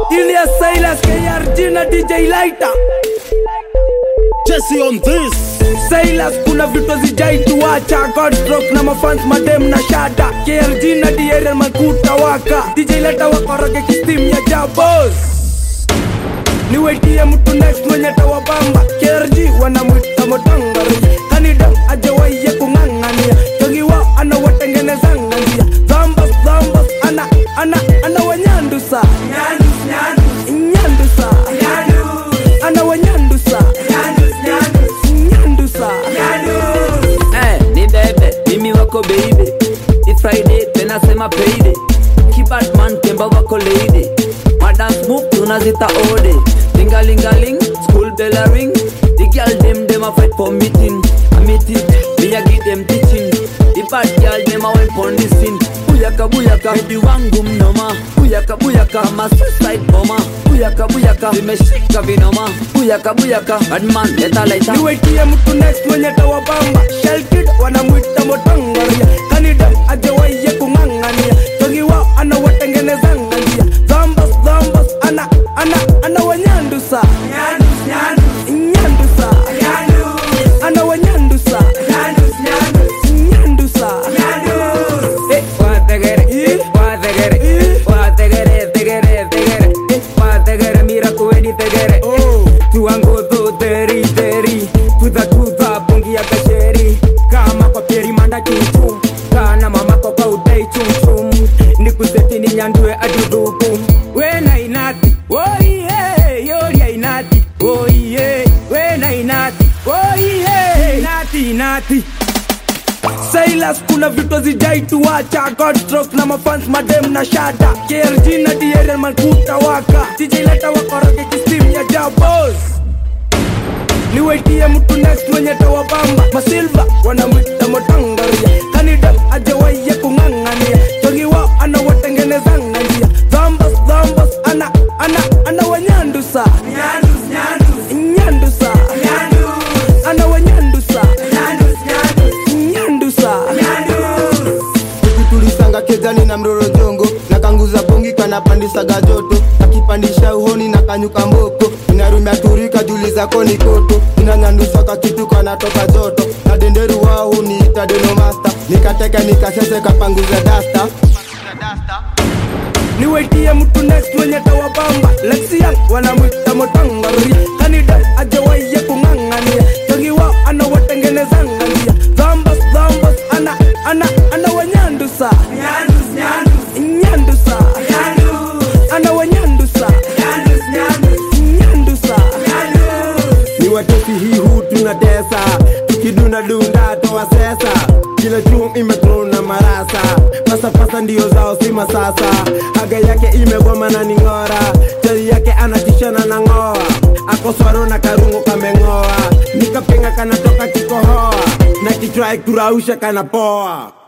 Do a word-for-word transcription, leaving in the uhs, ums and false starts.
Ilias Silas, K R G na D J Lighter. Jesse on this. Silas kuna vitu zijaituacha. Godstrok na mafans madem na shada. K R G na D R L makuta waka. D J Lighter wakoroge kistim ya jabos. Niwetie mtu next mwenye tawabamba. K R G wanamwita motangari. Kanida ajawaye kungangania. Togi wao anawatengenezanga njia. Zambas zambas ana ana ana wanyandusa. Nyandus nyandus Nyandusa nyandus ana wanyandusa. nyandus nyandus Nyandusa nyandus. Eh, ni bebe, mimi wako baby. It's Friday, tena sema payday. Kibadman kemba wako lady. Madam move tunazita ode. Lingalingaling, school bell a ring. The girl them them a fight for meeting. A meeting, me a give them teaching. The bad girl them a went for listen. Buyaka buyaka, baby wangu mnoma. Buyaka buyaka, ma suicide bomber. Buyaka buyaka, vimeshika vinoma. Buyaka buyaka, badman leta laita. niwetie mtu next mwenye tawabamba. Shell kid wanamwita motangaria. Kanida ajawaye kungangania. Togi wao anawatengenezanga njia. Zambas zambas ana ana ana wanyandusa. Nyandus nyandus Nyandusa nyandus ana wanyandusa. nyandus nyandus Nyandusa nyandus. Eh, wa tegere, Eh. wa tegere, Eh. wa tegere, tegere, tegere. Eh, wa tegere, mira kuweni tegere. Oh Tuango do teri teri. Tuta tuta pongi ya kasheri. Kama kwa pieri manda chuchu. Kana mama kwa kwa udai chum chum. Nikuseti ni nyandue aduduku. Wena inati, oh yeah, yori ya inati, oh yeah. Wena inati, oh yeah, inati inati. Silas kuna vitu zijaituacha. Godstrok na mafans madem na shada. K R G na D R L makuta waka. D J Lighter wakoroge kistim ya jabos. Niwetie mtu next mwenye tawabamba. Masilva wanamwita motangaria. Kanida ajawaye kungangania. Togi wao anawatengenezanga njia. Zambas zambas ana ana ana wanyandusa. Nyandus nyandus Nyandusa nyandus ana wanyandusa. nyandus nyandus Nyandusa nyandus. Tulisanga kezani na mroro jongo na kanguza bongi kanapandisa gajoto nakipandisha uhoni na kanyuka mboko inarumia turika juliza koni koto inanyandusa kakitu kanatoka joto na denderu wao niita deno master nikateka nikasese kapanguza dasta niwetie mtu next mwenye tawabamba. Lexian wanamwita motangaria. Kanida ajawaye kungangania. Togi wao anawatengenezanga njia. Zambas zambas ana ana ana wanyandusa. Nyandus nyandus Nyandusa nyandus ana wanyandusa. nyandus nyandus Nyandusa nyandus. ni watesi hii huu tunatesa tukiduna dunda toa sesa kila chum imetrona marasa pasa pasa ndio zao si masasa haga yake imegoma na ningora chali yake anatishana na ngoa akoswaro na karungo kamengoa nikapenga kanatoka kikohoa na kichwa kurausha kanapoa.